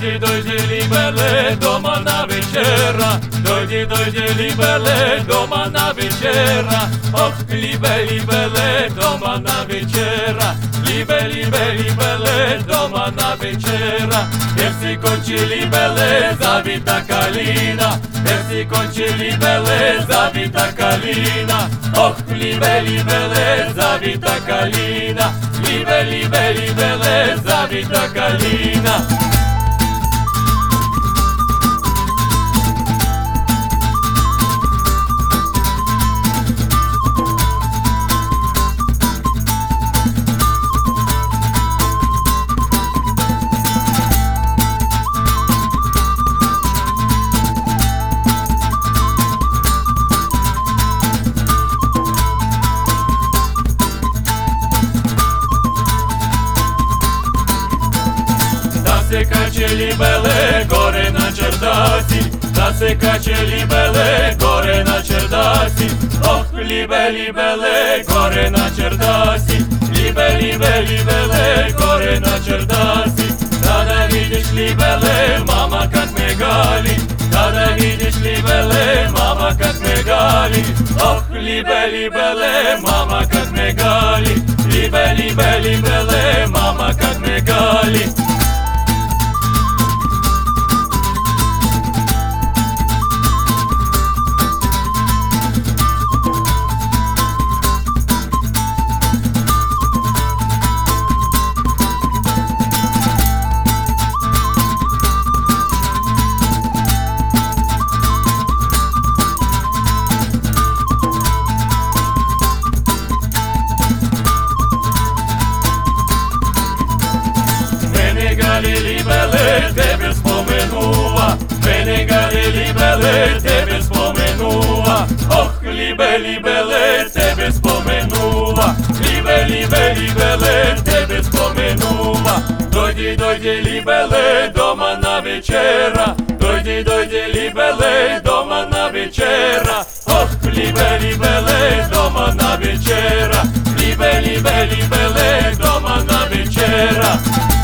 Dojdi libele doma na večera, dojdi libele doma na večera. Oh, libele doma na večera, libele doma na večera. Jer si konči libele zavita kalina, jer si konči libele zavita kalina. Oh, libele zavita kalina, libele zavita kalina. Da se kače libele gore na čerdasi, da se kače libele gore na čerdasi. Oh, libele gore na čerdasi, libele gore na čerdasi. Kada vidiš libele, mama kak me gali, kada vidiš libele, mama kak me gali. Oh, libele, mama kak me gali, libele, mama kak me gali. Libele, tebe spomenuva, mene gali libele, tebe spomenuva. Oh, libele, tebe spomenuva, libele, tebe spomenuva. Dojdi libele doma na večera, dojdi libele doma na večera. Oh, libele doma na večera, libele doma na večera.